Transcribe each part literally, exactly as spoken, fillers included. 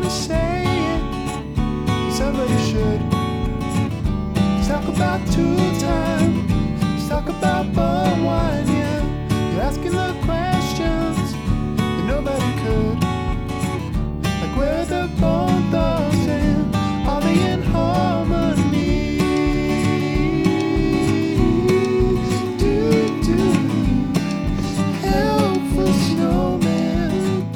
gonna say it. Somebody should. Let's talk about two time. Let's talk about bum wine, yeah. You're asking the questions that nobody could. Like where the bone thugs and are they in harmony? Do do helpful snowman.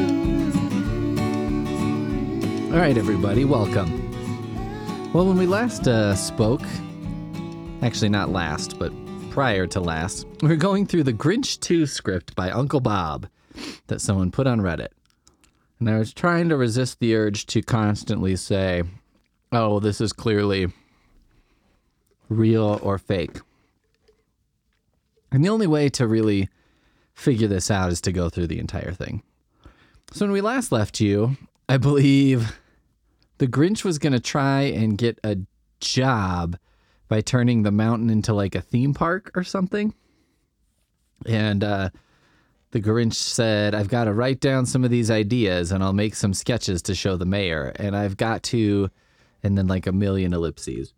Do. All right, everybody, welcome. Well, when we last uh, spoke, actually not last, but prior to last, we were going through the Grinch two script by Uncle Bob that someone put on Reddit. And I was trying to resist the urge to constantly say, oh, this is clearly real or fake. And the only way to really figure this out is to go through the entire thing. So when we last left you, I believe the Grinch was going to try and get a job by turning the mountain into like a theme park or something. And uh, the Grinch said, I've got to write down some of these ideas and I'll make some sketches to show the mayor. And I've got to, and then like a million ellipses.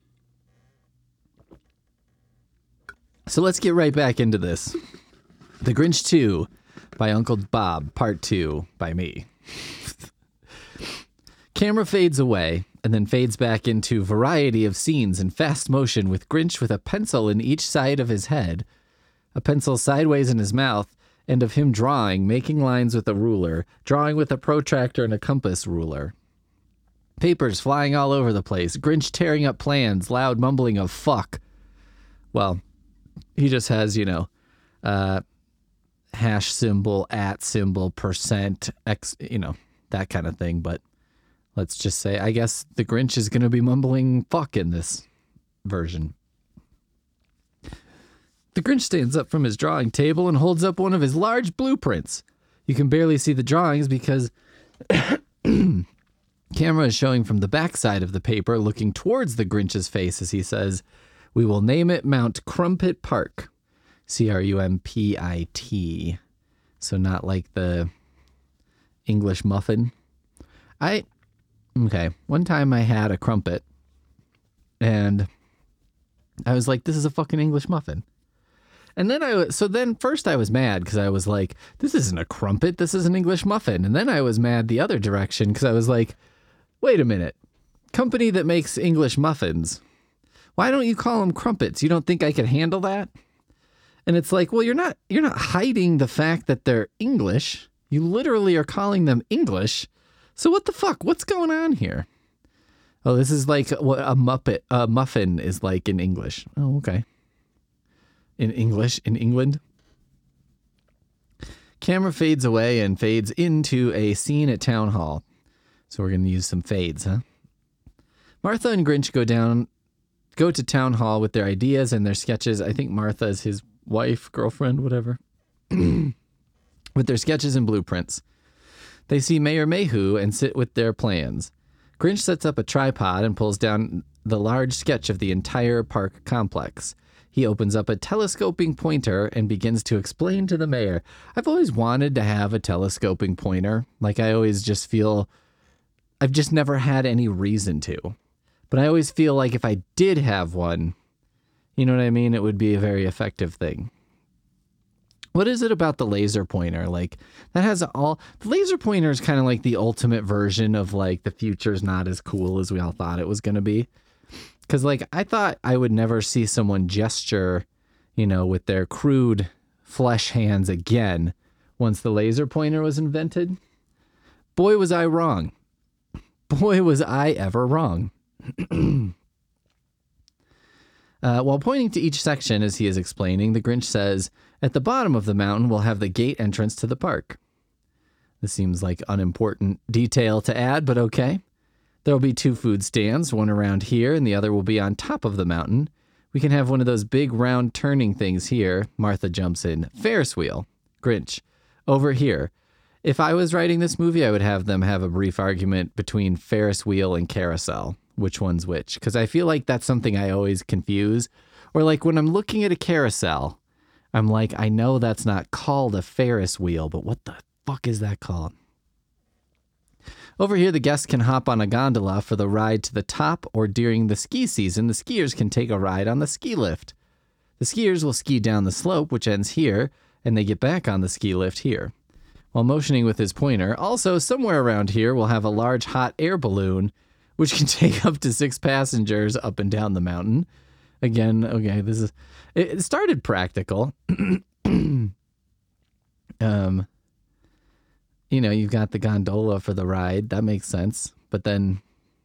So let's get right back into this. The Grinch two by Uncle Bob, part two by me. Camera fades away and then fades back into variety of scenes in fast motion with Grinch with a pencil in each side of his head, a pencil sideways in his mouth, and of him drawing, making lines with a ruler, drawing with a protractor and a compass ruler. Papers flying all over the place, Grinch tearing up plans, loud mumbling of fuck. Well, he just has, you know, uh, hash symbol, at symbol, percent, x, you know, that kind of thing, but let's just say, I guess the Grinch is going to be mumbling fuck in this version. The Grinch stands up from his drawing table and holds up one of his large blueprints. You can barely see the drawings because camera is showing from the backside of the paper, looking towards the Grinch's face as he says, we will name it Mount Crumpit Park. C R U M P I T. So not like the English muffin. I... Okay, one time I had a crumpet, and I was like, this is a fucking English muffin. And then I, so then first I was mad because I was like, this isn't a crumpet, this is an English muffin. And then I was mad the other direction because I was like, wait a minute, company that makes English muffins, why don't you call them crumpets? You don't think I could handle that? And it's like, well, you're not, you're not hiding the fact that they're English. You literally are calling them English. So what the fuck? What's going on here? Oh, this is like what a muppet, a muffin is like in English. Oh, okay. In English, in England. Camera fades away and fades into a scene at town hall. So we're going to use some fades, huh? Martha and Grinch go down, go to town hall with their ideas and their sketches. I think Martha is his wife, girlfriend, whatever. With their sketches and blueprints. They see Mayor Mayhew and sit with their plans. Grinch sets up a tripod and pulls down the large sketch of the entire park complex. He opens up a telescoping pointer and begins to explain to the mayor. I've always wanted to have a telescoping pointer. Like I always just feel, I've just never had any reason to. But I always feel like if I did have one, you know what I mean? It would be a very effective thing. What is it about the laser pointer? Like that has all, the laser pointer is kind of like the ultimate version of like the future's not as cool as we all thought it was going to be. Cause like, I thought I would never see someone gesture, you know, with their crude flesh hands again once the laser pointer was invented. Boy, was I wrong. Boy, was I ever wrong. Uh, while pointing to each section as he is explaining, the Grinch says, at the bottom of the mountain, we'll have the gate entrance to the park. This seems like unimportant detail to add, but okay. There'll be two food stands, one around here and the other will be on top of the mountain. We can have one of those big round turning things here. Martha jumps in. Ferris wheel. Grinch. Over here. If I was writing this movie, I would have them have a brief argument between Ferris wheel and carousel. Which one's which? Because I feel like that's something I always confuse. Or like when I'm looking at a carousel, I'm like, I know that's not called a Ferris wheel, but what the fuck is that called? Over here, the guests can hop on a gondola for the ride to the top, or during the ski season, the skiers can take a ride on the ski lift. The skiers will ski down the slope, which ends here, and they get back on the ski lift here. While motioning with his pointer, also somewhere around here, we'll have a large hot air balloon, which can take up to six passengers up and down the mountain. Again, okay, this is, it started practical. um, you know, you've got the gondola for the ride. That makes sense. But then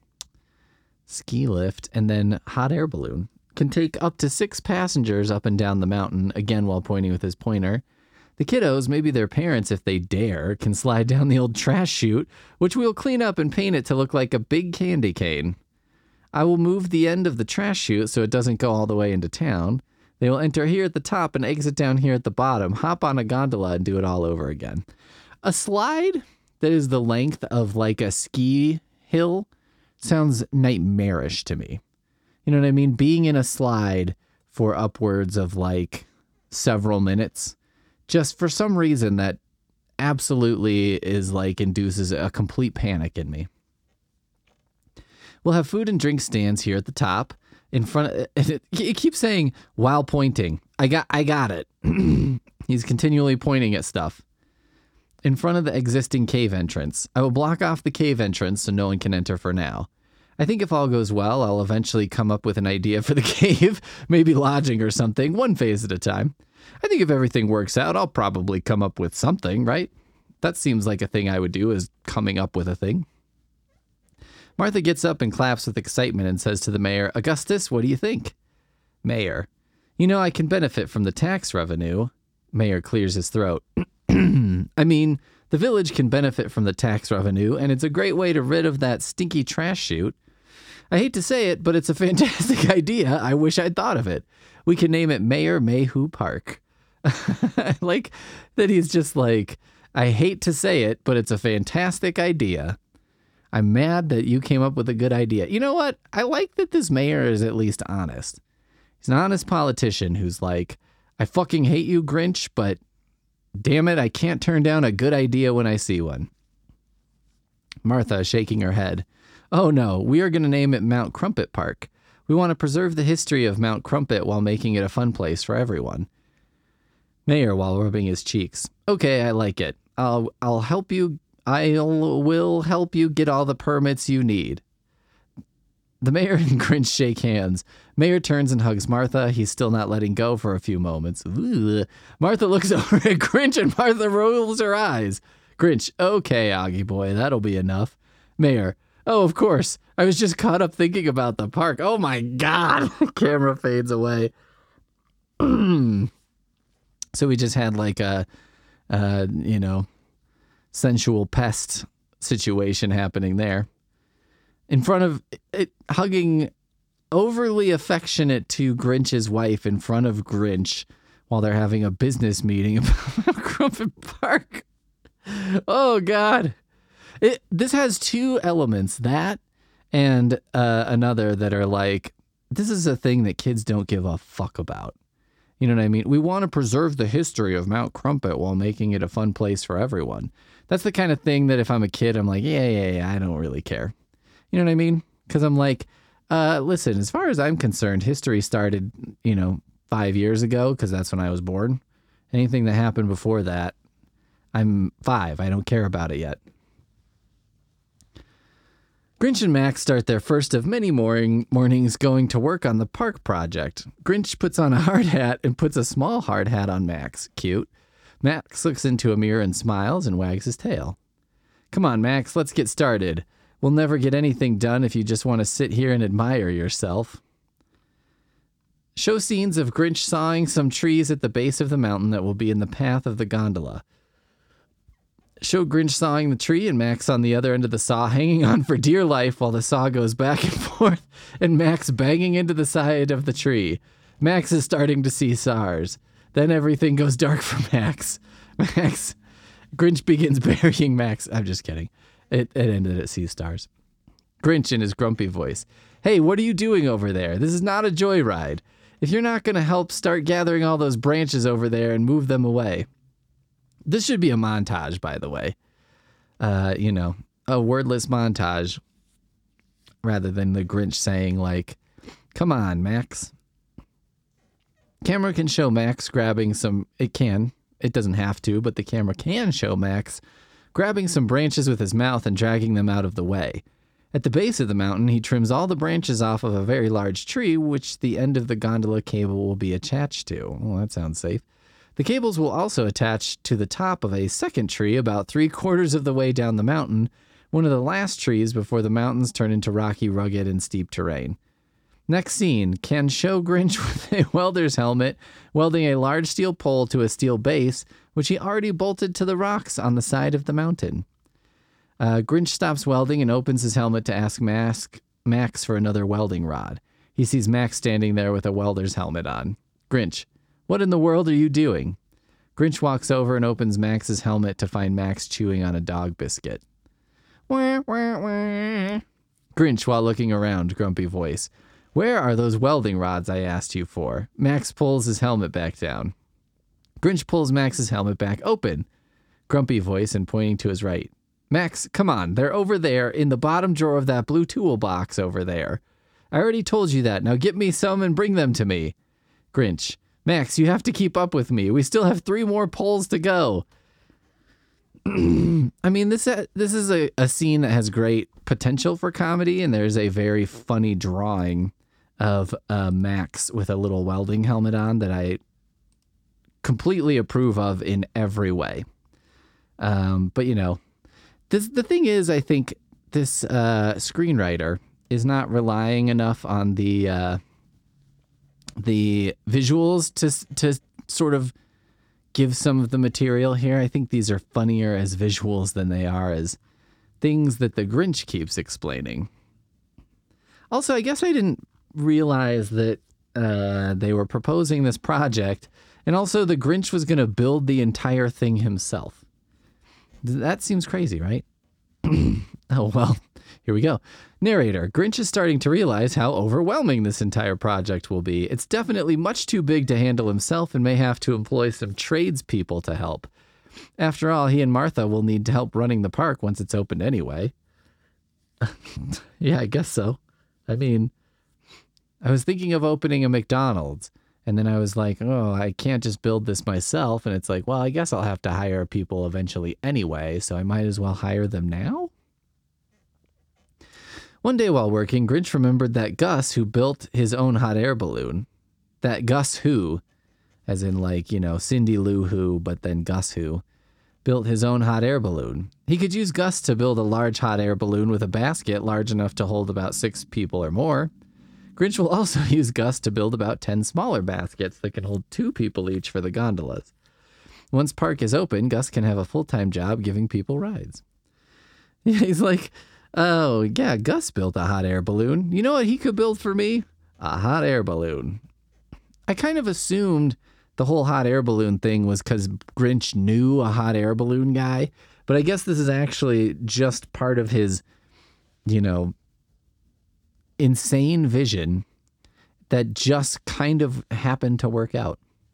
ski lift and then hot air balloon can take up to six passengers up and down the mountain, again, while pointing with his pointer. The kiddos, maybe their parents, if they dare, can slide down the old trash chute, which we'll clean up and paint it to look like a big candy cane. I will move the end of the trash chute so it doesn't go all the way into town. They will enter here at the top and exit down here at the bottom, hop on a gondola and do it all over again. A slide that is the length of like a ski hill sounds nightmarish to me. You know what I mean? Being in a slide for upwards of like several minutes, just for some reason that absolutely is like induces a complete panic in me. We'll have food and drink stands here at the top in front of it. It keeps saying while pointing. I got, I got it. He's continually pointing at stuff. In front of the existing cave entrance. I will block off the cave entrance so no one can enter for now. I think if all goes well, I'll eventually come up with an idea for the cave, maybe lodging or something, one phase at a time. I think if everything works out, I'll probably come up with something, right? That seems like a thing I would do, is coming up with a thing. Martha gets up and claps with excitement and says to the mayor, Augustus, what do you think? Mayor, you know, I can benefit from the tax revenue. Mayor clears his throat. I mean, the village can benefit from the tax revenue, and it's a great way to rid of that stinky trash chute. I hate to say it, but it's a fantastic idea. I wish I'd thought of it. We can name it Mayor Mayhew Park. I like that he's just like, I hate to say it, but it's a fantastic idea. I'm mad that you came up with a good idea. You know what? I like that this mayor is at least honest. He's an honest politician who's like, I fucking hate you, Grinch, but damn it, I can't turn down a good idea when I see one. Martha shaking her head. Oh no, we are going to name it Mount Crumpet Park. We want to preserve the history of Mount Crumpet while making it a fun place for everyone. Mayor, while rubbing his cheeks. Okay, I like it. I'll I'll help you. I'll will help you get all the permits you need. The mayor and Grinch shake hands. Mayor turns and hugs Martha. He's still not letting go for a few moments. Ooh. Martha looks over at Grinch and Martha rolls her eyes. Grinch, okay, Augie boy, that'll be enough. Mayor, oh, of course. I was just caught up thinking about the park. Oh my God. Camera fades away. So we just had like a, uh, you know, sensual pest situation happening there. In front of it, hugging overly affectionate to Grinch's wife in front of Grinch while they're having a business meeting about Crumpet Park. Oh, God. It, this has two elements, that and uh, another that are like, this is a thing that kids don't give a fuck about. You know what I mean? We want to preserve the history of Mount Crumpet while making it a fun place for everyone. That's the kind of thing that if I'm a kid, I'm like, yeah, yeah, yeah, I don't really care. You know what I mean? Because I'm like, uh, listen, as far as I'm concerned, history started, you know, five years ago, because that's when I was born. Anything that happened before that, I'm five. I don't care about it yet. Grinch and Max start their first of many morning mornings going to work on the park project. Grinch puts on a hard hat and puts a small hard hat on Max. Cute. Max looks into a mirror and smiles and wags his tail. Come on, Max, let's get started. We'll never get anything done if you just want to sit here and admire yourself. Show scenes of Grinch sawing some trees at the base of the mountain that will be in the path of the gondola. Show Grinch sawing the tree and Max on the other end of the saw hanging on for dear life while the saw goes back and forth and Max banging into the side of the tree. Max is starting to see stars. Then everything goes dark for Max. Max, Grinch begins burying Max. I'm just kidding. It, it ended at sea stars. Grinch in his grumpy voice. Hey, what are you doing over there? This is not a joyride. If you're not going to help, start gathering all those branches over there and move them away. This should be a montage, by the way. Uh, you know, a wordless montage rather than the Grinch saying, like, come on, Max. Camera can show Max grabbing some, it can, it doesn't have to, but the camera can show Max grabbing some branches with his mouth and dragging them out of the way. At the base of the mountain, he trims all the branches off of a very large tree, which the end of the gondola cable will be attached to. Well, that sounds safe. The cables will also attach to the top of a second tree about three quarters of the way down the mountain, one of the last trees before the mountains turn into rocky, rugged, and steep terrain. Next scene, can show Grinch with a welder's helmet welding a large steel pole to a steel base, which he already bolted to the rocks on the side of the mountain. Uh, Grinch stops welding and opens his helmet to ask Max, Max for another welding rod. He sees Max standing there with a welder's helmet on. Grinch, what in the world are you doing? Grinch walks over and opens Max's helmet to find Max chewing on a dog biscuit. Wah, wah, wah. Grinch, while looking around, grumpy voice. Where are those welding rods I asked you for? Max pulls his helmet back down. Grinch pulls Max's helmet back open. Grumpy voice and pointing to his right. Max, come on, they're over there in the bottom drawer of that blue toolbox over there. I already told you that. Now get me some and bring them to me. Grinch, Max, you have to keep up with me. We still have three more poles to go. I mean, this uh, this is a, a scene that has great potential for comedy, and there's a very funny drawing of uh, Max with a little welding helmet on that I completely approve of in every way. Um, but, you know, this, the thing is, I think this uh, screenwriter is not relying enough on the uh, the visuals to to sort of give some of the material here. I think these are funnier as visuals than they are as things that the Grinch keeps explaining. Also, I guess I didn't realize that uh, they were proposing this project, and also the Grinch was going to build the entire thing himself. That seems crazy, right? Oh, well, here we go. Narrator, Grinch is starting to realize how overwhelming this entire project will be. It's definitely much too big to handle himself and may have to employ some tradespeople to help. After all, he and Martha will need help running the park once it's opened anyway. Yeah, I guess so. I mean, I was thinking of opening a McDonald's, and then I was like, oh, I can't just build this myself. And it's like, well, I guess I'll have to hire people eventually anyway, so I might as well hire them now. One day while working, Grinch remembered that Gus, who built his own hot air balloon, that Gus Who, as in like, you know, Cindy Lou Who, but then Gus Who, built his own hot air balloon. He could use Gus to build a large hot air balloon with a basket large enough to hold about six people or more. Grinch will also use Gus to build about ten smaller baskets that can hold two people each for the gondolas. Once park is open, Gus can have a full-time job giving people rides. Yeah, he's like, oh, yeah, Gus built a hot air balloon. You know what he could build for me? A hot air balloon. I kind of assumed the whole hot air balloon thing was because Grinch knew a hot air balloon guy, but I guess this is actually just part of his, you know, insane vision that just kind of happened to work out.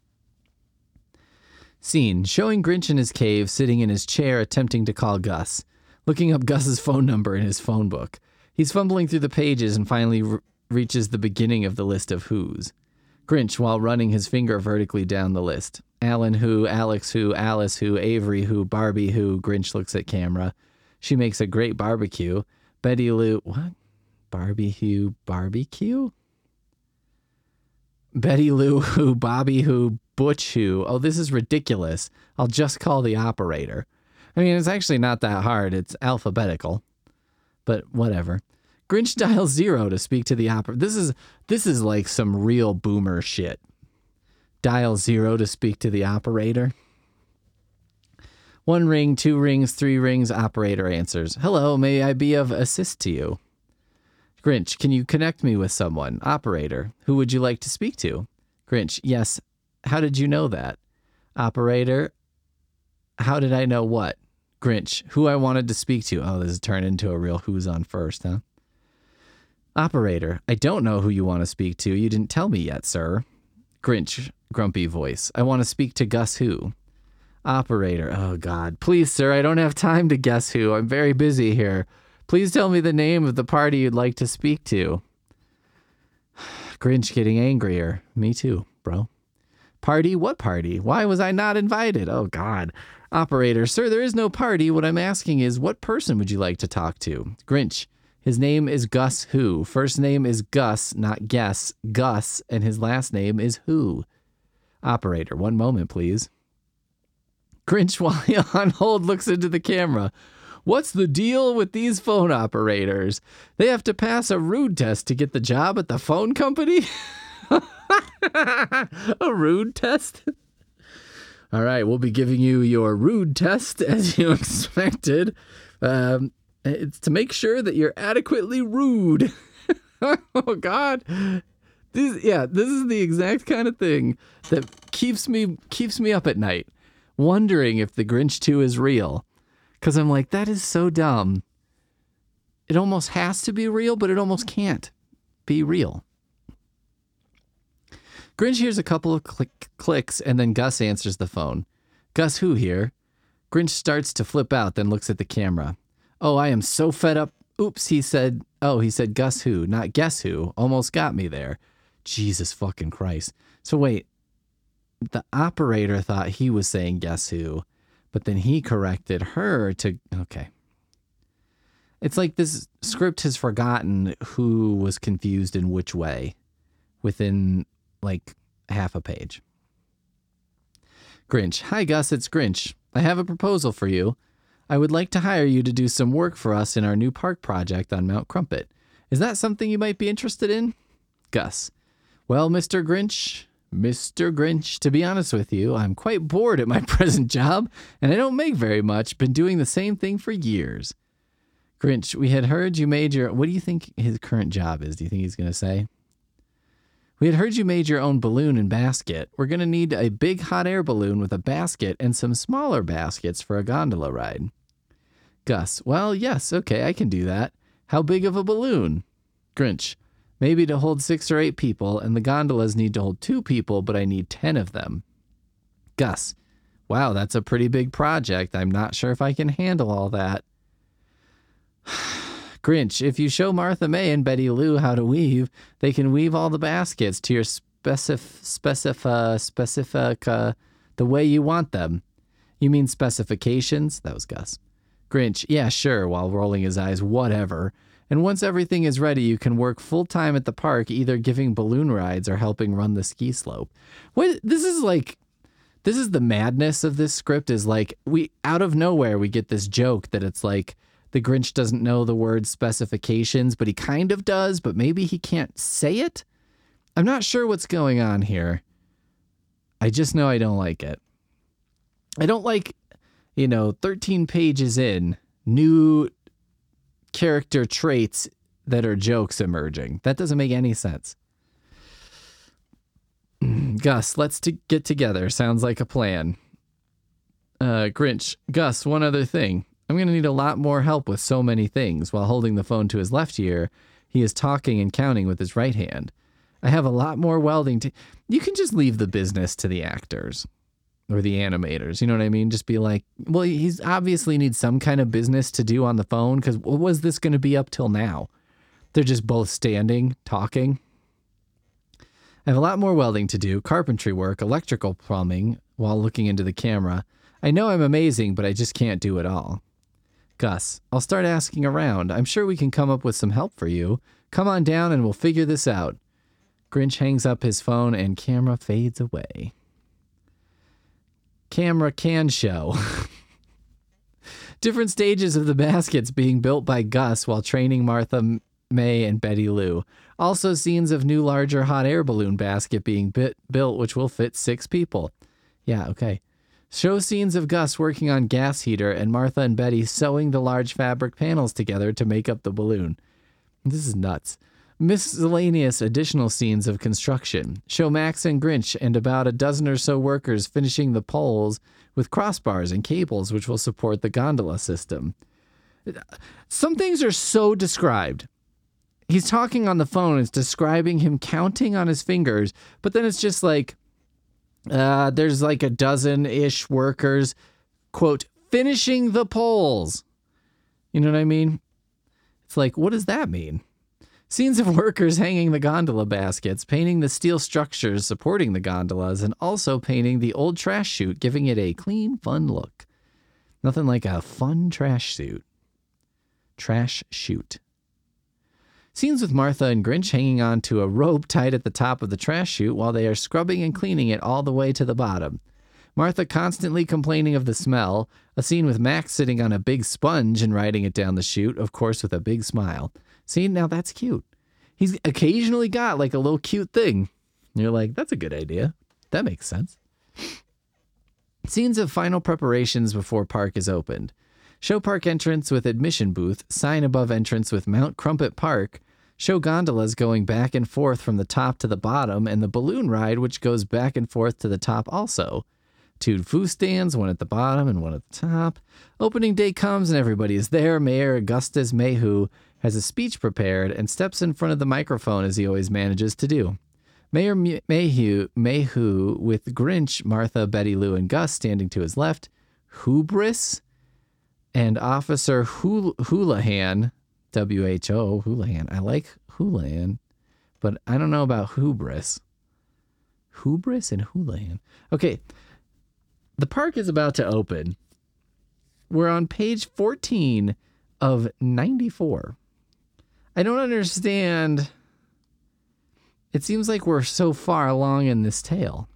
Scene, showing Grinch in his cave, sitting in his chair, attempting to call Gus, looking up Gus's phone number in his phone book. He's fumbling through the pages and finally re- reaches the beginning of the list of Who's. Grinch, while running his finger vertically down the list. Alan Who, Alex Who, Alice Who, Avery Who, Barbie Who. Grinch looks at camera. She makes a great barbecue. Betty Lou, what? Barbie Who, barbecue? Betty Lou Who, Bobby Who, Butch Who. Oh, this is ridiculous. I'll just call the operator. I mean, it's actually not that hard. It's alphabetical, but whatever. Grinch dials zero to speak to the operator. This is this is like some real boomer shit. Dial zero to speak to the operator. One ring, two rings, three rings. Operator answers. Hello, may I be of assist to you? Grinch, can you connect me with someone? Operator, who would you like to speak to? Grinch, yes. How did you know that? Operator, how did I know what? Grinch, who I wanted to speak to. Oh, this has turned into a real who's on first, huh? Operator, I don't know who you want to speak to. You didn't tell me yet, sir. Grinch, grumpy voice. I want to speak to Gus Who. Operator. Oh, God. Please, sir, I don't have time to guess who. I'm very busy here. Please tell me the name of the party you'd like to speak to. Grinch getting angrier. Me too, bro. Party? What party? Why was I not invited? Oh, God. Operator. Sir, there is no party. What I'm asking is, what person would you like to talk to? Grinch. His name is Gus Who. First name is Gus, not Guess. Gus, and his last name is Who. Operator. One moment, please. Grinch, while on hold, looks into the camera. What's the deal with these phone operators? They have to pass a rude test to get the job at the phone company? A rude test? All right, we'll be giving you your rude test as you expected. Um, it's to make sure that you're adequately rude. Oh, God. This, yeah, this is the exact kind of thing that keeps me keeps me up at night, wondering if the Grinch two is real. Because I'm like, that is so dumb. It almost has to be real, but it almost can't be real. Grinch hears a couple of click, clicks, and then Gus answers the phone. Gus Who here? Grinch starts to flip out, then looks at the camera. Oh, I am so fed up. Oops, he said, oh, he said Gus Who, not Guess Who. Almost got me there. Jesus fucking Christ. So wait, the operator thought he was saying Guess Who, but then he corrected her to, okay. It's like this script has forgotten who was confused in which way within like half a page. Grinch. Hi, Gus, it's Grinch. I have a proposal for you. I would like to hire you to do some work for us in our new park project on Mount Crumpet. Is that something you might be interested in? Gus. Well, Mister Grinch, Mister Grinch, to be honest with you, I'm quite bored at my present job, and I don't make very much. Been doing the same thing for years. Grinch, we had heard you made your... What do you think his current job is? Do you think he's going to say? We had heard you made your own balloon and basket. We're going to need a big hot air balloon with a basket and some smaller baskets for a gondola ride. Gus, well, yes, okay, I can do that. How big of a balloon? Grinch, maybe to hold six or eight people, and the gondolas need to hold two people, but I need ten of them. Gus, wow, that's a pretty big project. I'm not sure if I can handle all that. Grinch, if you show Martha May and Betty Lou how to weave, they can weave all the baskets to your specif specif uh, specific uh, the way you want them. You mean specifications? That was Gus. Grinch, yeah, sure, while rolling his eyes, whatever. And once everything is ready, you can work full-time at the park, either giving balloon rides or helping run the ski slope. What, this is like, this is the madness of this script is like, we, out of nowhere, we get this joke that it's like, the Grinch doesn't know the word specifications, but he kind of does, but maybe he can't say it? I'm not sure what's going on here. I just know I don't like it. I don't like, you know, thirteen pages in, new character traits that are jokes emerging. That doesn't make any sense. Gus, let's t- get together. Sounds like a plan. Uh, Grinch, Gus, one other thing. I'm going to need a lot more help with so many things. While holding the phone to his left ear, he is talking and counting with his right hand. I have a lot more welding to... You can just leave the business to the actors or the animators. You know what I mean? Just be like, well, he's obviously needs some kind of business to do on the phone because what was this going to be up till now? They're just both standing, talking. I have a lot more welding to do, carpentry work, electrical plumbing, while looking into the camera. I know I'm amazing, but I just can't do it all. Gus, I'll start asking around. I'm sure we can come up with some help for you. Come on down and we'll figure this out. Grinch hangs up his phone and camera fades away. Camera can show. Different stages of the baskets being built by Gus while training Martha May and Betty Lou. Also scenes of new larger hot air balloon basket being bit, built which will fit six people. Yeah, okay. Show scenes of Gus working on gas heater and Martha and Betty sewing the large fabric panels together to make up the balloon. This is nuts. Miscellaneous additional scenes of construction. Show Max and Grinch and about a dozen or so workers finishing the poles with crossbars and cables which will support the gondola system. Some things are so described. He's talking on the phone, it's describing him counting on his fingers, but then it's just like, Uh, there's like a dozen-ish workers, quote, finishing the poles. You know what I mean? It's like, what does that mean? Scenes of workers hanging the gondola baskets, painting the steel structures supporting the gondolas, and also painting the old trash chute, giving it a clean, fun look. Nothing like a fun trash chute. Trash chute. Scenes with Martha and Grinch hanging on to a rope tied at the top of the trash chute while they are scrubbing and cleaning it all the way to the bottom. Martha constantly complaining of the smell. A scene with Max sitting on a big sponge and riding it down the chute, of course with a big smile. See, now that's cute. He's occasionally got like a little cute thing. You're like, that's a good idea. That makes sense. Scenes of final preparations before park is opened. Show park entrance with admission booth, sign above entrance with Mount Crumpet Park, show gondolas going back and forth from the top to the bottom, and the balloon ride which goes back and forth to the top also. Two food stands, one at the bottom and one at the top. Opening day comes and everybody is there. Mayor Augustus Mayhew has a speech prepared and steps in front of the microphone as he always manages to do. Mayor Mayhew, Mayhew with Grinch, Martha, Betty Lou, and Gus standing to his left. Hubris and Officer Hul- Houlihan, W H O, Houlihan. I like Houlihan, but I don't know about hubris. Hubris and Houlihan. Okay, the park is about to open. We're on page fourteen of ninety-four. I don't understand. It seems like we're so far along in this tale.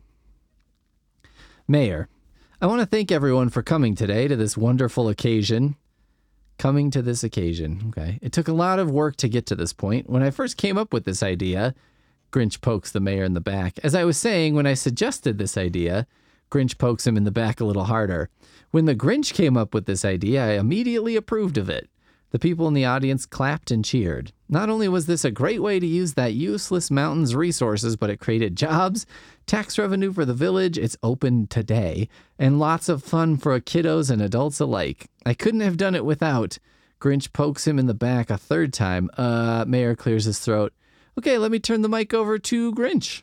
Mayor, I want to thank everyone for coming today to this wonderful occasion. Coming to this occasion. Okay. It took a lot of work to get to this point. When I first came up with this idea, Grinch pokes the mayor in the back. As I was saying, when I suggested this idea, Grinch pokes him in the back a little harder. When the Grinch came up with this idea, I immediately approved of it. The people in the audience clapped and cheered. Not only was this a great way to use that useless mountain's resources, but it created jobs, tax revenue for the village, it's open today, and lots of fun for kiddos and adults alike. I couldn't have done it without. Grinch pokes him in the back a third time. Uh, Mayor clears his throat. Okay, let me turn the mic over to Grinch.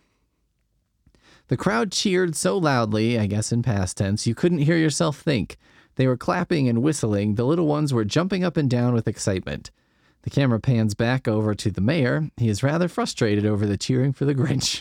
The crowd cheered so loudly, I guess in past tense, you couldn't hear yourself think. They were clapping and whistling. The little ones were jumping up and down with excitement. The camera pans back over to the mayor. He is rather frustrated over the cheering for the Grinch.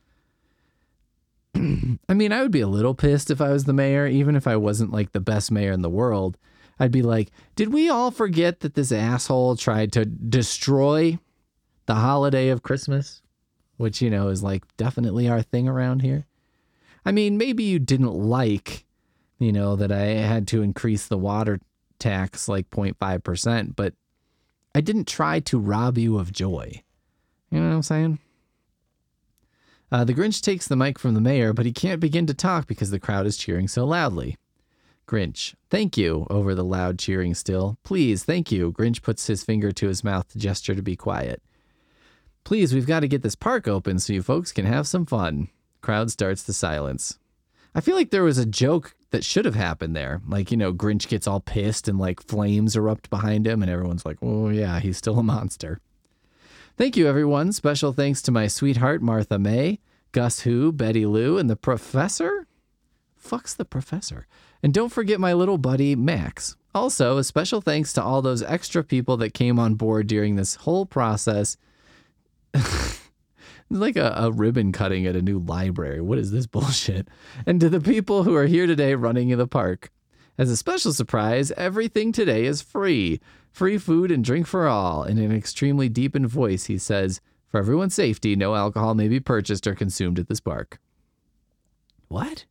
I mean, I would be a little pissed if I was the mayor, even if I wasn't like the best mayor in the world. I'd be like, did we all forget that this asshole tried to destroy the holiday of Christmas? Which, you know, is like definitely our thing around here. I mean, maybe you didn't like, you know, that I had to increase the water tax like zero point five percent, but I didn't try to rob you of joy. You know what I'm saying? Uh, the Grinch takes the mic from the mayor, but he can't begin to talk because the crowd is cheering so loudly. Grinch, thank you, over the loud cheering still. Please, thank you. Grinch puts his finger to his mouth to gesture to be quiet. Please, we've got to get this park open so you folks can have some fun. Crowd starts to silence. I feel like there was a joke that should have happened there. Like, you know, Grinch gets all pissed and like flames erupt behind him and everyone's like, oh yeah, he's still a monster. Thank you, everyone. Special thanks to my sweetheart, Martha May, Gus Who, Betty Lou, and the professor? Fuck's the professor. And don't forget my little buddy, Max. Also, a special thanks to all those extra people that came on board during this whole process. Like a, a ribbon cutting at a new library. What is this bullshit? And to the people who are here today running in the park. As a special surprise, everything today is free. Free food and drink for all. In an extremely deepened voice, he says, for everyone's safety, no alcohol may be purchased or consumed at this park. What?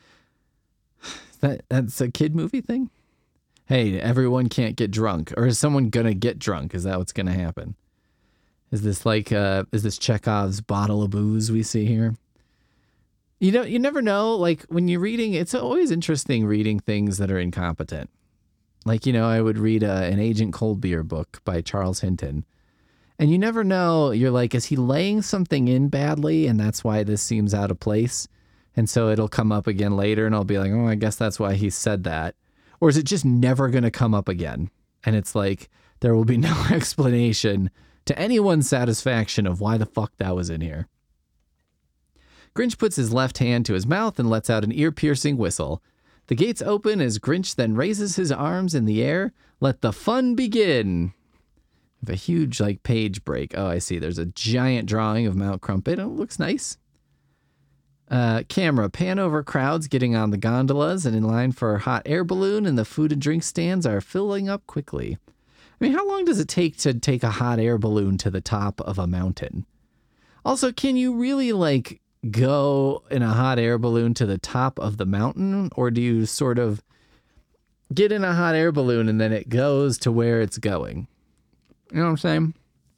That That's a kid movie thing? Hey, everyone can't get drunk. Or is someone gonna get drunk? Is that what's gonna happen? Is this like, uh, is this Chekhov's bottle of booze we see here? You know, you never know. Like when you're reading, it's always interesting reading things that are incompetent. Like, you know, I would read uh, an Agent Coldbeer book by Charles Hinton. And you never know. You're like, is he laying something in badly? And that's why this seems out of place. And so it'll come up again later and I'll be like, oh, I guess that's why he said that. Or is it just never going to come up again? And it's like, there will be no explanation to anyone's satisfaction of why the fuck that was in here. Grinch puts his left hand to his mouth and lets out an ear-piercing whistle. The gates open as Grinch then raises his arms in the air. Let the fun begin. A huge, like, page break. Oh, I see. There's a giant drawing of Mount Crumpit. Oh, it looks nice. Uh, camera, pan over crowds getting on the gondolas and in line for a hot air balloon, and the food and drink stands are filling up quickly. I mean, how long does it take to take a hot air balloon to the top of a mountain? Also, can you really, like, go in a hot air balloon to the top of the mountain? Or do you sort of get in a hot air balloon and then it goes to where it's going? You know what I'm saying?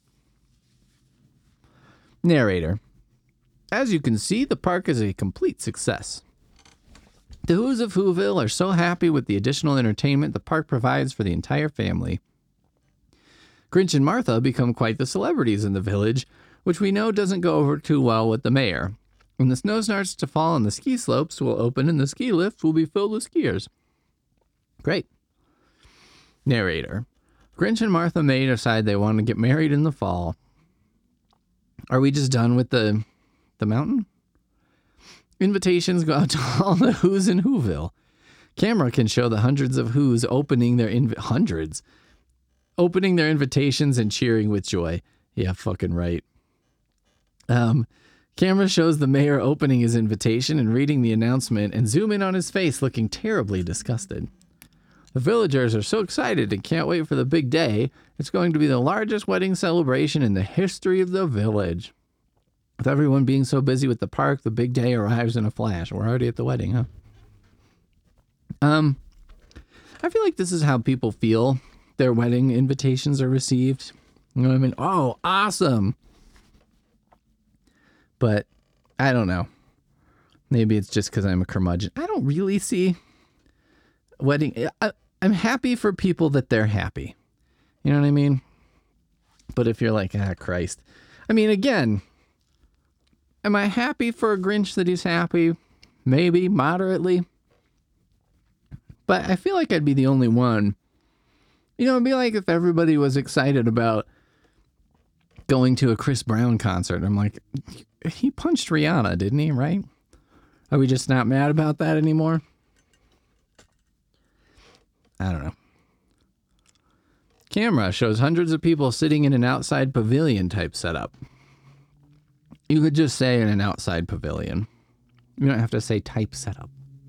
Narrator. As you can see, the park is a complete success. The Who's of Whoville are so happy with the additional entertainment the park provides for the entire family. Grinch and Martha become quite the celebrities in the village, which we know doesn't go over too well with the mayor. When the snow starts to fall and the ski slopes will open and the ski lifts will be filled with skiers. Great. Narrator. Grinch and Martha May decide they want to get married in the fall. Are we just done with the the mountain? Invitations go out to all the Who's in Whoville. Camera can show the hundreds of Who's opening their inv- hundreds opening their invitations and cheering with joy. Yeah, fucking right. Um, camera shows the mayor opening his invitation and reading the announcement, and zoom in on his face, looking terribly disgusted. The villagers are so excited and can't wait for the big day. It's going to be the largest wedding celebration in the history of the village. With everyone being so busy with the park, the big day arrives in a flash. We're already at the wedding, huh? Um, I feel like this is how people feel their wedding invitations are received. You know what I mean? Oh, awesome. But I don't know. Maybe it's just because I'm a curmudgeon. I don't really see wedding. I, I'm happy for people that they're happy. You know what I mean? But if you're like, ah, Christ. I mean, again, am I happy for a Grinch that he's happy? Maybe, moderately. But I feel like I'd be the only one. You know, it'd be like if everybody was excited about going to a Chris Brown concert. I'm like, he punched Rihanna, didn't he, right? Are we just not mad about that anymore? I don't know. Camera shows hundreds of people sitting in an outside pavilion type setup. You could just say in an outside pavilion. You don't have to say type setup.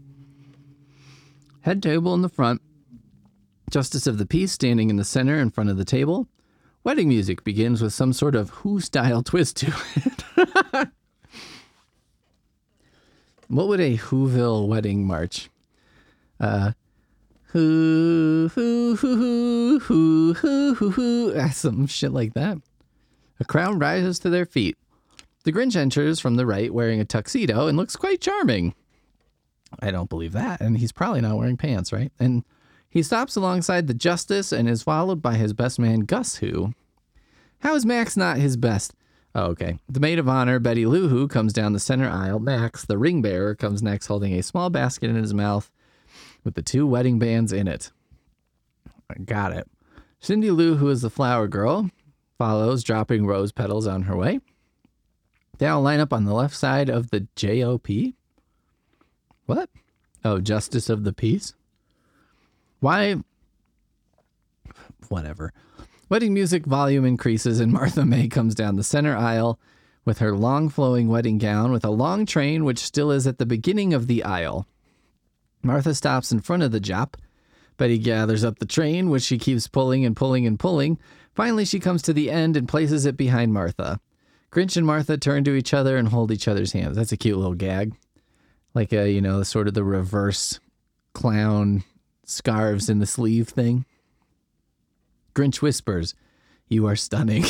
Head table in the front. Justice of the Peace standing in the center in front of the table. Wedding music begins with some sort of Who-style twist to it. What would a Whoville wedding march? Uh, who, who, who, who, who, who, who, who, some shit like that. A crowd rises to their feet. The Grinch enters from the right wearing a tuxedo and looks quite charming. I don't believe that. And he's probably not wearing pants, right? And he stops alongside the Justice and is followed by his best man, Gus Who. How is Max not his best? Oh, okay. The maid of honor, Betty Lou Who, comes down the center aisle. Max, the ring bearer, comes next holding a small basket in his mouth with the two wedding bands in it. I got it. Cindy Lou Who is the flower girl, follows, dropping rose petals on her way. They all line up on the left side of the J O P. What? Oh, Justice of the Peace? Why? Whatever. Wedding music volume increases and Martha May comes down the center aisle with her long flowing wedding gown with a long train which still is at the beginning of the aisle. Martha stops in front of the Jop. Betty gathers up the train, which she keeps pulling and pulling and pulling. Finally, she comes to the end and places it behind Martha. Grinch and Martha turn to each other and hold each other's hands. That's a cute little gag. Like a, you know, sort of the reverse clown scarves in the sleeve thing. Grinch whispers, "You are stunning."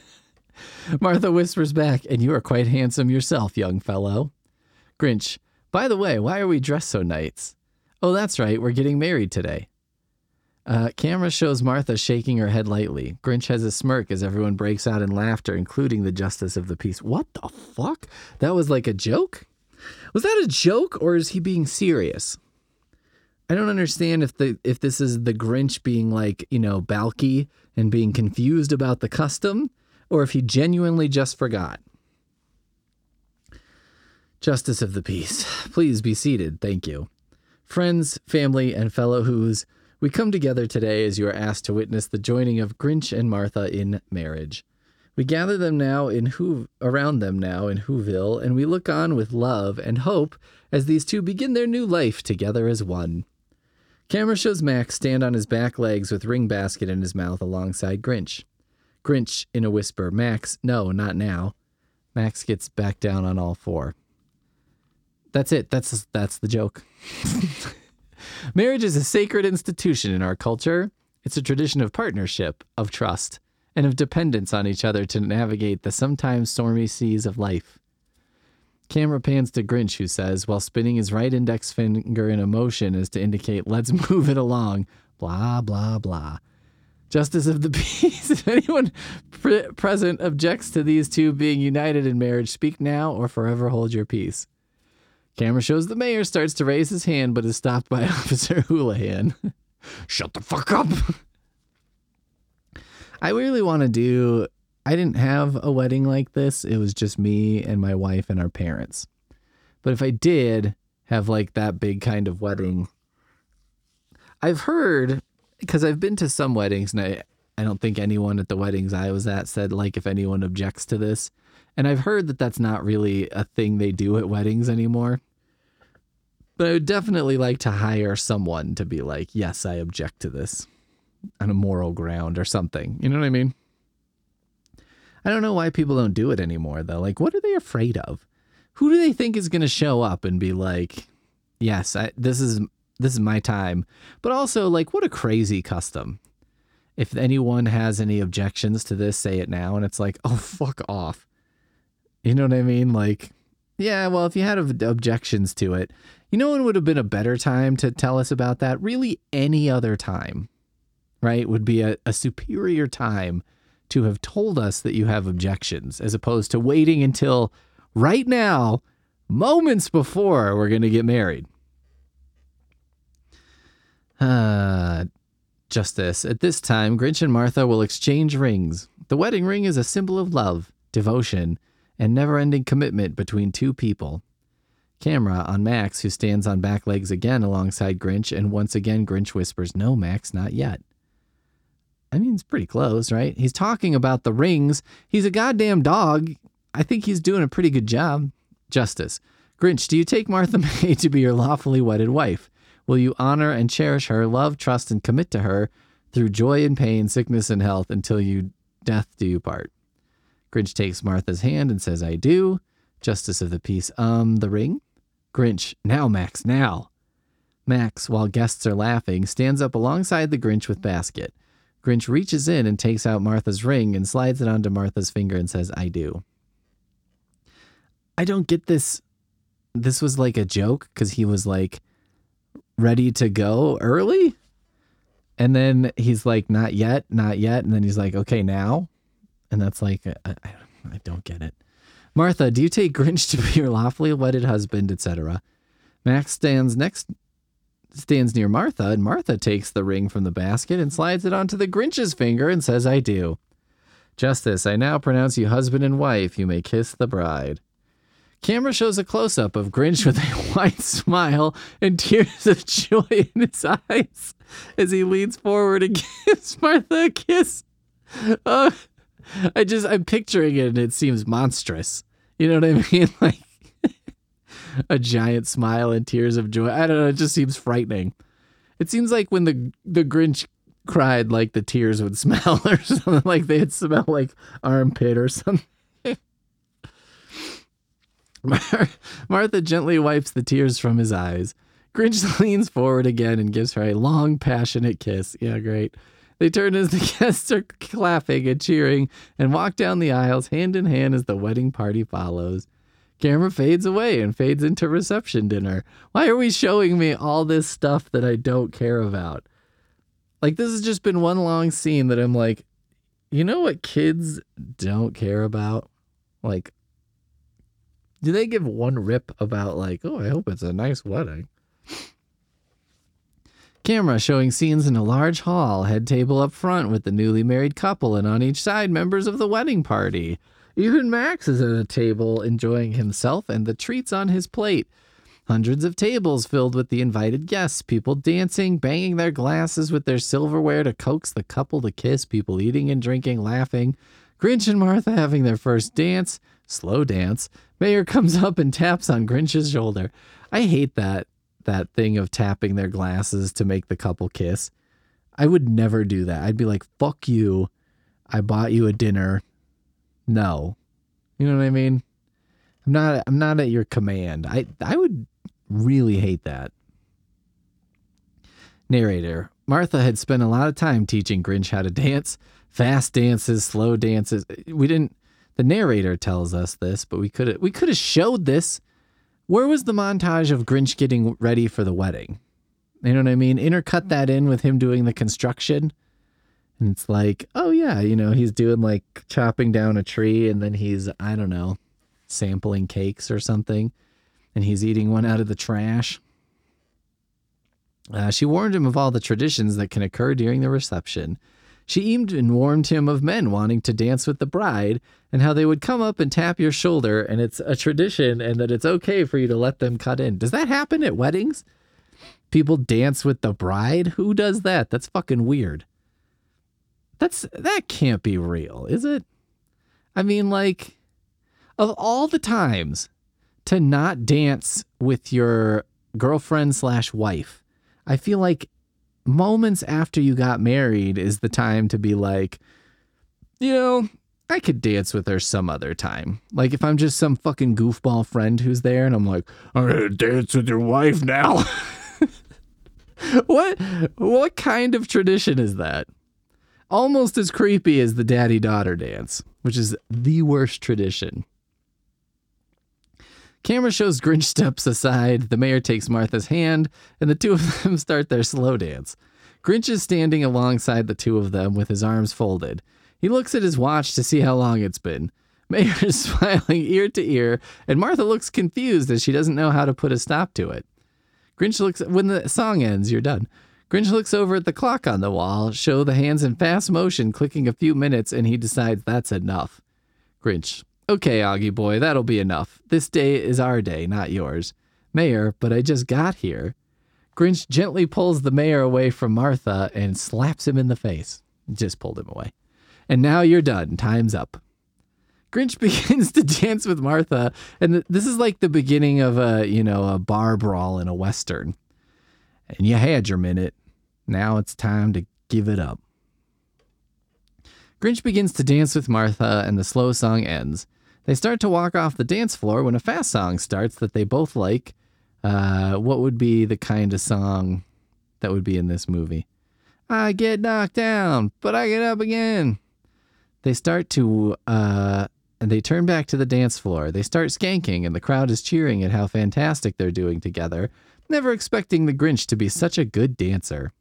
Martha whispers back, "And you are quite handsome yourself, young fellow." Grinch, "By the way, why are we dressed so nice?" "Oh, that's right, we're getting married today." Uh, camera shows Martha shaking her head lightly. Grinch has a smirk as everyone breaks out in laughter, including the Justice of the Peace. What the fuck? That was like a joke? Was that a joke, or is he being serious? I don't understand if the if this is the Grinch being like, you know, balky and being confused about the custom, or if he genuinely just forgot. Justice of the peace, please be seated. Thank you. Friends, family, and fellow Who's, we come together today as you are asked to witness the joining of Grinch and Martha in marriage. We gather them now in Who around them now in Whoville, and we look on with love and hope as these two begin their new life together as one. Camera shows Max stand on his back legs with ring basket in his mouth alongside Grinch. Grinch, in a whisper, Max, no, not now. Max gets back down on all four. That's it. That's that's the joke. Marriage is a sacred institution in our culture. It's a tradition of partnership, of trust, and of dependence on each other to navigate the sometimes stormy seas of life. Camera pans to Grinch, who says, while spinning his right index finger in a motion as to indicate, let's move it along, blah, blah, blah. Justice of the peace. If anyone pre- present objects to these two being united in marriage, speak now or forever hold your peace. Camera shows the mayor starts to raise his hand, but is stopped by Officer Houlihan. Shut the fuck up. I really want to do, I didn't have a wedding like this. It was just me and my wife and our parents. But if I did have like that big kind of wedding, I've heard, because I've been to some weddings, and I, I don't think anyone at the weddings I was at said, like, if anyone objects to this. And I've heard that that's not really a thing they do at weddings anymore. But I would definitely like to hire someone to be like, yes, I object to this on a moral ground or something. You know what I mean? I don't know why people don't do it anymore, though. Like, what are they afraid of? Who do they think is going to show up and be like, yes, I, this is this is my time. But also, like, what a crazy custom. If anyone has any objections to this, say it now. And it's like, oh, fuck off. You know what I mean? Like, yeah, well, if you had ob- objections to it, you know when would have been a better time to tell us about that? Really any other time, right? Would be a, a superior time to have told us that you have objections, as opposed to waiting until right now, moments before we're going to get married. Uh, Justice. At this time, Grinch and Martha will exchange rings. The wedding ring is a symbol of love, devotion, and never-ending commitment between two people. Camera on Max, who stands on back legs again alongside Grinch, and once again Grinch whispers, no, Max, not yet. I mean, it's pretty close, right? He's talking about the rings. He's a goddamn dog. I think he's doing a pretty good job. Justice. Grinch, do you take Martha May to be your lawfully wedded wife? Will you honor and cherish her, love, trust, and commit to her through joy and pain, sickness and health, until you death do you part? Grinch takes Martha's hand and says, I do. Justice of the peace, um, the ring? Grinch, now, Max, now. Max, while guests are laughing, stands up alongside the Grinch with basket. Grinch reaches in and takes out Martha's ring and slides it onto Martha's finger and says, I do. I don't get this. This was like a joke because he was like ready to go early. And then he's like, not yet, not yet. And then he's like, okay, now. And that's like, I, I, I don't get it. Martha, do you take Grinch to be your lawfully wedded husband, et cetera? Max stands next, stands near Martha, and Martha takes the ring from the basket and slides it onto the Grinch's finger and says, I do. Justice, I now pronounce you husband and wife. You may kiss the bride. Camera shows a close-up of Grinch with a wide smile and tears of joy in his eyes as he leans forward and gives Martha a kiss. Oh, I just, I'm picturing it and it seems monstrous. You know what I mean? Like a giant smile and tears of joy. I don't know. It just seems frightening. It seems like when the, the Grinch cried, like the tears would smell or something, like they'd smell like armpit or something. Mar- Martha gently wipes the tears from his eyes. Grinch leans forward again and gives her a long, passionate kiss. Yeah, great. They turn as the guests are clapping and cheering and walk down the aisles hand in hand as the wedding party follows. Camera fades away and fades into reception dinner. Why are we showing me all this stuff that I don't care about? Like, this has just been one long scene that I'm like, you know what kids don't care about? Like, do they give one rip about like, oh, I hope it's a nice wedding? Camera showing scenes in a large hall, head table up front with the newly married couple, and on each side, members of the wedding party. Even Max is at a table enjoying himself and the treats on his plate. Hundreds of tables filled with the invited guests, people dancing, banging their glasses with their silverware to coax the couple to kiss, people eating and drinking, laughing. Grinch and Martha having their first dance, slow dance. Mayor comes up and taps on Grinch's shoulder. I hate that that thing of tapping their glasses to make the couple kiss. I would never do that. I'd be like, fuck you. I bought you a dinner. No. You know what I mean? I'm not I'm not at your command. I I would really hate that. Narrator. Martha had spent a lot of time teaching Grinch how to dance. Fast dances, slow dances. We didn't the narrator tells us this, but we could have we could have showed this. Where was the montage of Grinch getting ready for the wedding? You know what I mean? Intercut that in with him doing the construction. And it's like, oh yeah, you know, he's doing like chopping down a tree and then he's, I don't know, sampling cakes or something. And he's eating one out of the trash. Uh, she warned him of all the traditions that can occur during the reception. She even warned him of men wanting to dance with the bride and how they would come up and tap your shoulder and it's a tradition and that it's okay for you to let them cut in. Does that happen at weddings? People dance with the bride? Who does that? That's fucking weird. That's that can't be real, is it? I mean, like, of all the times to not dance with your girlfriend slash wife, I feel like moments after you got married is the time to be like, you know, I could dance with her some other time. Like if I'm just some fucking goofball friend who's there and I'm like, I'm gonna dance with your wife now. What what kind of tradition is that? Almost as creepy as the daddy-daughter dance, which is the worst tradition. Camera shows Grinch steps aside, the mayor takes Martha's hand, and the two of them start their slow dance. Grinch is standing alongside the two of them with his arms folded. He looks at his watch to see how long it's been. Mayor is smiling ear to ear, and Martha looks confused as she doesn't know how to put a stop to it. Grinch looks, when the song ends, you're done. Grinch looks over at the clock on the wall, show the hands in fast motion, clicking a few minutes, and he decides that's enough. Grinch. Okay, Augie boy, that'll be enough. This day is our day, not yours. Mayor, but I just got here. Grinch gently pulls the mayor away from Martha and slaps him in the face. Just pulled him away. And now you're done. Time's up. Grinch begins to dance with Martha, and th- this is like the beginning of a, you know, a bar brawl in a Western. And you had your minute. Now it's time to give it up. Grinch begins to dance with Martha, and the slow song ends. They start to walk off the dance floor when a fast song starts that they both like. Uh, what would be the kind of song that would be in this movie? I get knocked down, but I get up again. They start to, uh, and they turn back to the dance floor. They start skanking, and the crowd is cheering at how fantastic they're doing together, never expecting the Grinch to be such a good dancer.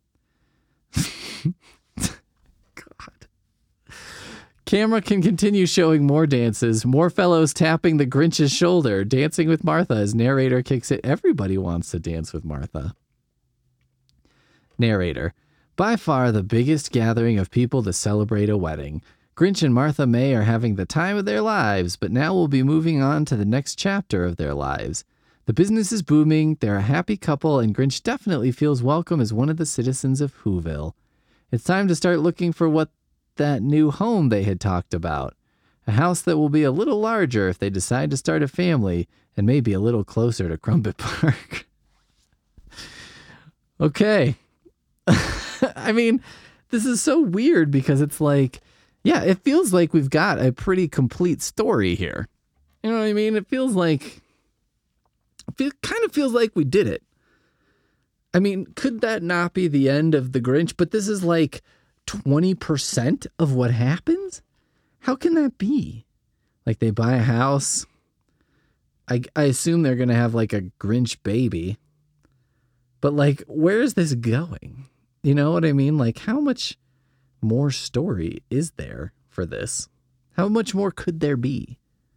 God. Camera can continue showing more dances, more fellows tapping the Grinch's shoulder, dancing with Martha as narrator kicks it. Everybody wants to dance with Martha. Narrator. By far the biggest gathering of people to celebrate a wedding. Grinch and Martha May are having the time of their lives, but now we'll be moving on to the next chapter of their lives. The business is booming, they're a happy couple, and Grinch definitely feels welcome as one of the citizens of Whoville. It's time to start looking for what that new home they had talked about. A house that will be a little larger if they decide to start a family, and maybe a little closer to Crumpet Park. Okay. I mean, this is so weird because it's like, yeah, it feels like we've got a pretty complete story here. You know what I mean? It feels like, it kind of feels like we did it. I mean, could that not be the end of the Grinch? But this is like twenty percent of what happens? How can that be? Like they buy a house. I, I assume they're going to have like a Grinch baby. But like, where is this going? You know what I mean? Like, how much more story is there for this? How much more could there be?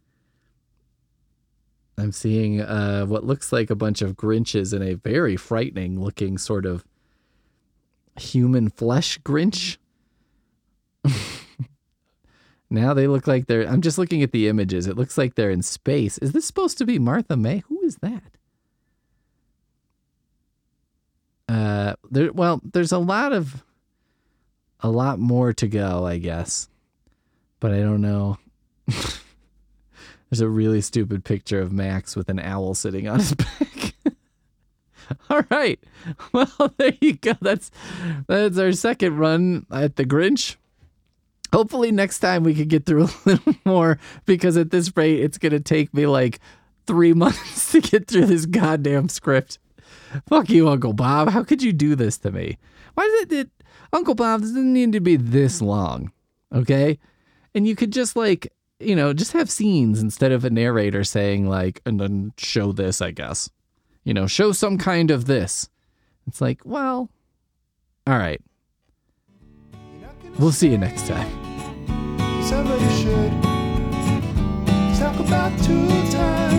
I'm seeing uh, what looks like a bunch of Grinches in a very frightening looking sort of human flesh Grinch. Now they look like they're, I'm just looking at the images. It looks like they're in space. Is this supposed to be Martha May? Who is that? Uh, there, well, there's a lot of, a lot more to go, I guess. But I don't know. There's a really stupid picture of Max with an owl sitting on his back. All right. Well, there you go. That's, that's our second run at the Grinch. Hopefully next time we can get through a little more, because at this rate, it's going to take me like three months to get through this goddamn script. Fuck you, Uncle Bob. How could you do this to me? Why did it, it Uncle Bob doesn't need to be this long, okay? And you could just like, you know, just have scenes instead of a narrator saying like, and then show this, I guess. You know, show some kind of this. It's like, well, all right. We'll see you next time. Somebody should talk about two times.